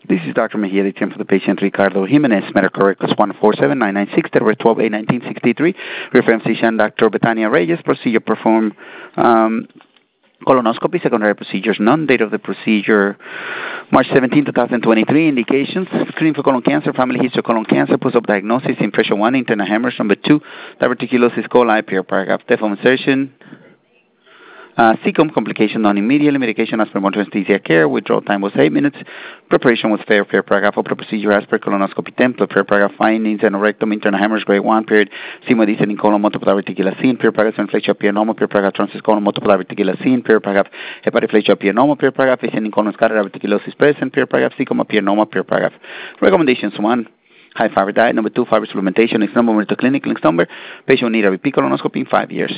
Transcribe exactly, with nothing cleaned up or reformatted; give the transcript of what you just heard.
This is Doctor Mejia, the team for the patient Ricardo Jimenez, medical records one four seven nine nine six, February twelfth, nineteen sixty-three. Reference physician Doctor Betania Reyes, procedure performed um, colonoscopy, secondary procedures, none. Date of the procedure, March seventeenth, twenty twenty-three. Indications, screening for colon cancer, family history of colon cancer, post-op diagnosis, impression one, internal hemorrhage. Number two, diverticulosis coli, per paragraph, default insertion. Uh, C C O M complication done immediately. Medication as per modern anesthesia care. Withdrawal time was eight minutes. Preparation was fair. Fair paragraph. Upper procedure as per colonoscopy template. Fair paragraph. Findings and rectum internal hemorrhage grade one period. Sigma descending colon multiple diverticulocin. Fair paragraph. Inflection of normal. Fair paragraph. Transverse colon multiple diverticulocin. Fair paragraph. Hepatoflexion of normal. Fair paragraph. Descending colon scatter diverticulosis present. Fair paragraph. C C O M appear normal. Fair paragraph. Recommendations one. High fiber diet. Number two. Fiber supplementation. Next number. Monitor clinic. Next number. Patient will need a repeat colonoscopy in five years.